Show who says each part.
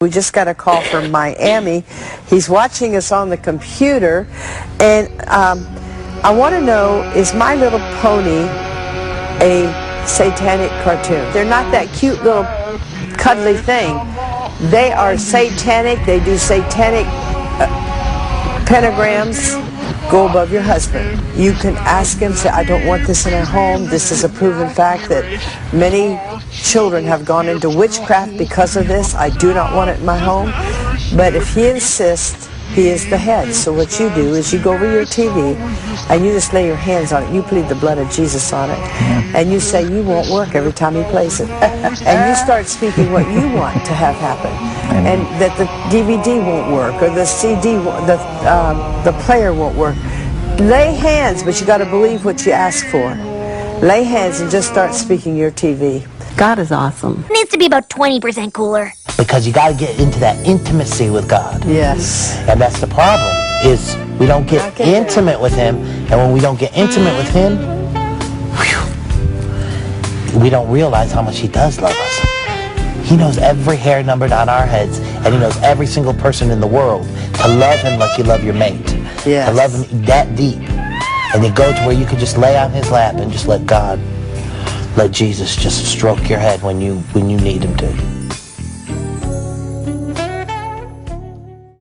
Speaker 1: We just got a call from Miami. He's watching us on the computer, and I want to know, is My Little Pony a satanic cartoon? They're not that cute little cuddly thing. They are satanic. They do satanic pentagrams. Go above your husband. You can ask him, say, I don't want this in our home. This is a proven fact that many children have gone into witchcraft because of this. I do not want it in my home. But if he insists, he is the head. So what you do is you go over your TV and you just lay your hands on it. You plead the blood of Jesus on it. And you say you won't work every time he plays it. And you start speaking what you want to have happen. And that the DVD won't work, or the CD, the player won't work. Lay hands, but you got to believe what you ask for. Lay hands and just start speaking your TV.
Speaker 2: God is awesome.
Speaker 3: Needs to be about 20% cooler.
Speaker 4: Because you got to get into that intimacy with God.
Speaker 1: Yes.
Speaker 4: And that's the problem, is we don't get intimate with Him. And when we don't get intimate with Him, we don't realize how much He does love us. He knows every hair numbered on our heads, and He knows every single person in the world. To love Him like you love your mate.
Speaker 1: Yes.
Speaker 4: To love Him that deep. And you go to where you can just lay on His lap and just let God, let Jesus just stroke your head when you need Him to.